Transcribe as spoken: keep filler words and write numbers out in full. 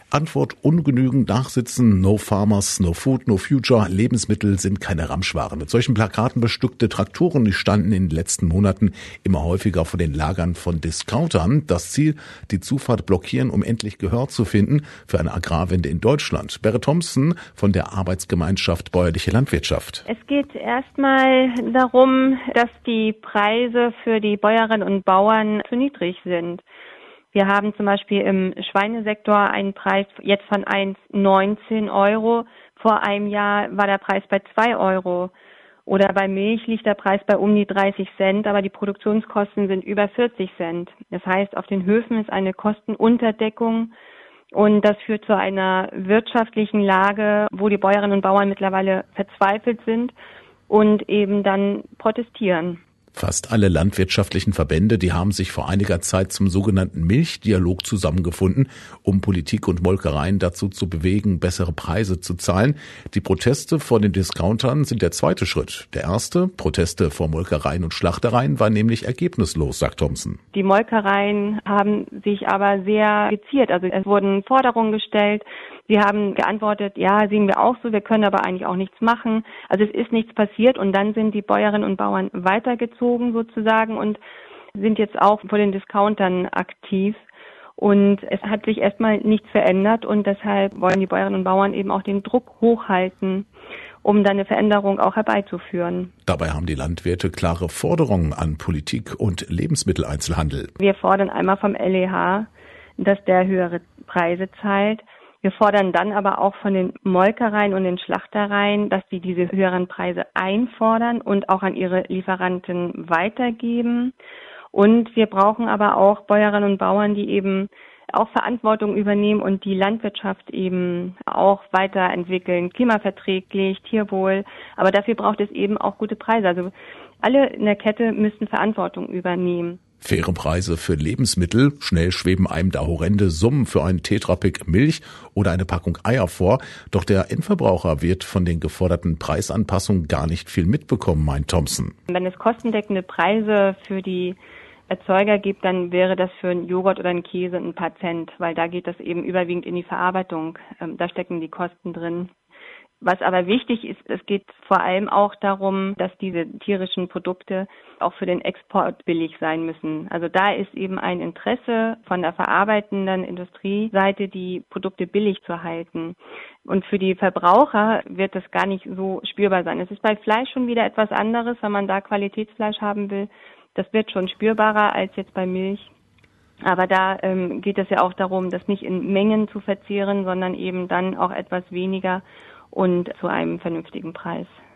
Antwort ungenügend nachsitzen, no farmers, no food, no future, Lebensmittel sind keine Ramschware. Mit solchen Plakaten bestückte Traktoren, die standen in den letzten Monaten immer häufiger vor den Lagern von Discountern. Das Ziel, die Zufahrt blockieren, um endlich Gehör zu finden für eine Agrarwende in Deutschland. Berit Thompson von der Arbeitsgemeinschaft Bäuerliche Landwirtschaft. Es geht erstmal darum, dass die Preise für die Bäuerinnen und Bauern zu niedrig sind. Wir haben zum Beispiel im Schweinesektor einen Preis jetzt von eins Komma neunzehn Euro. Vor einem Jahr war der Preis bei zwei Euro. Oder bei Milch liegt der Preis bei um die dreißig Cent, aber die Produktionskosten sind über vierzig Cent. Das heißt, auf den Höfen ist eine Kostenunterdeckung und das führt zu einer wirtschaftlichen Lage, wo die Bäuerinnen und Bauern mittlerweile verzweifelt sind und eben dann protestieren. Fast alle landwirtschaftlichen Verbände, die haben sich vor einiger Zeit zum sogenannten Milchdialog zusammengefunden, um Politik und Molkereien dazu zu bewegen, bessere Preise zu zahlen. Die Proteste vor den Discountern sind der zweite Schritt. Der erste, Proteste vor Molkereien und Schlachtereien, war nämlich ergebnislos, sagt Thompson. Die Molkereien haben sich aber sehr geziert. Also es wurden Forderungen gestellt. Sie haben geantwortet, ja, sehen wir auch so, wir können aber eigentlich auch nichts machen. Also es ist nichts passiert und dann sind die Bäuerinnen und Bauern weitergezogen sozusagen und sind jetzt auch vor den Discountern aktiv. Und es hat sich erstmal nichts verändert und deshalb wollen die Bäuerinnen und Bauern eben auch den Druck hochhalten, um dann eine Veränderung auch herbeizuführen. Dabei haben die Landwirte klare Forderungen an Politik und Lebensmitteleinzelhandel. Wir fordern einmal vom L E H, dass der höhere Preise zahlt. Wir fordern dann aber auch von den Molkereien und den Schlachtereien, dass sie diese höheren Preise einfordern und auch an ihre Lieferanten weitergeben. Und wir brauchen aber auch Bäuerinnen und Bauern, die eben auch Verantwortung übernehmen und die Landwirtschaft eben auch weiterentwickeln, klimaverträglich, Tierwohl. Aber dafür braucht es eben auch gute Preise. Also alle in der Kette müssen Verantwortung übernehmen. Faire Preise für Lebensmittel. Schnell schweben einem da horrende Summen für einen Tetrapack Milch oder eine Packung Eier vor. Doch der Endverbraucher wird von den geforderten Preisanpassungen gar nicht viel mitbekommen, meint Thompson. Wenn es kostendeckende Preise für die Erzeuger gibt, dann wäre das für einen Joghurt oder einen Käse ein paar Cent, weil da geht das eben überwiegend in die Verarbeitung. Da stecken die Kosten drin. Was aber wichtig ist, es geht vor allem auch darum, dass diese tierischen Produkte auch für den Export billig sein müssen. Also da ist eben ein Interesse von der verarbeitenden Industrieseite, die Produkte billig zu halten. Und für die Verbraucher wird das gar nicht so spürbar sein. Es ist bei Fleisch schon wieder etwas anderes, wenn man da Qualitätsfleisch haben will. Das wird schon spürbarer als jetzt bei Milch. Aber da ähm, geht es ja auch darum, das nicht in Mengen zu verzehren, sondern eben dann auch etwas weniger und zu einem vernünftigen Preis.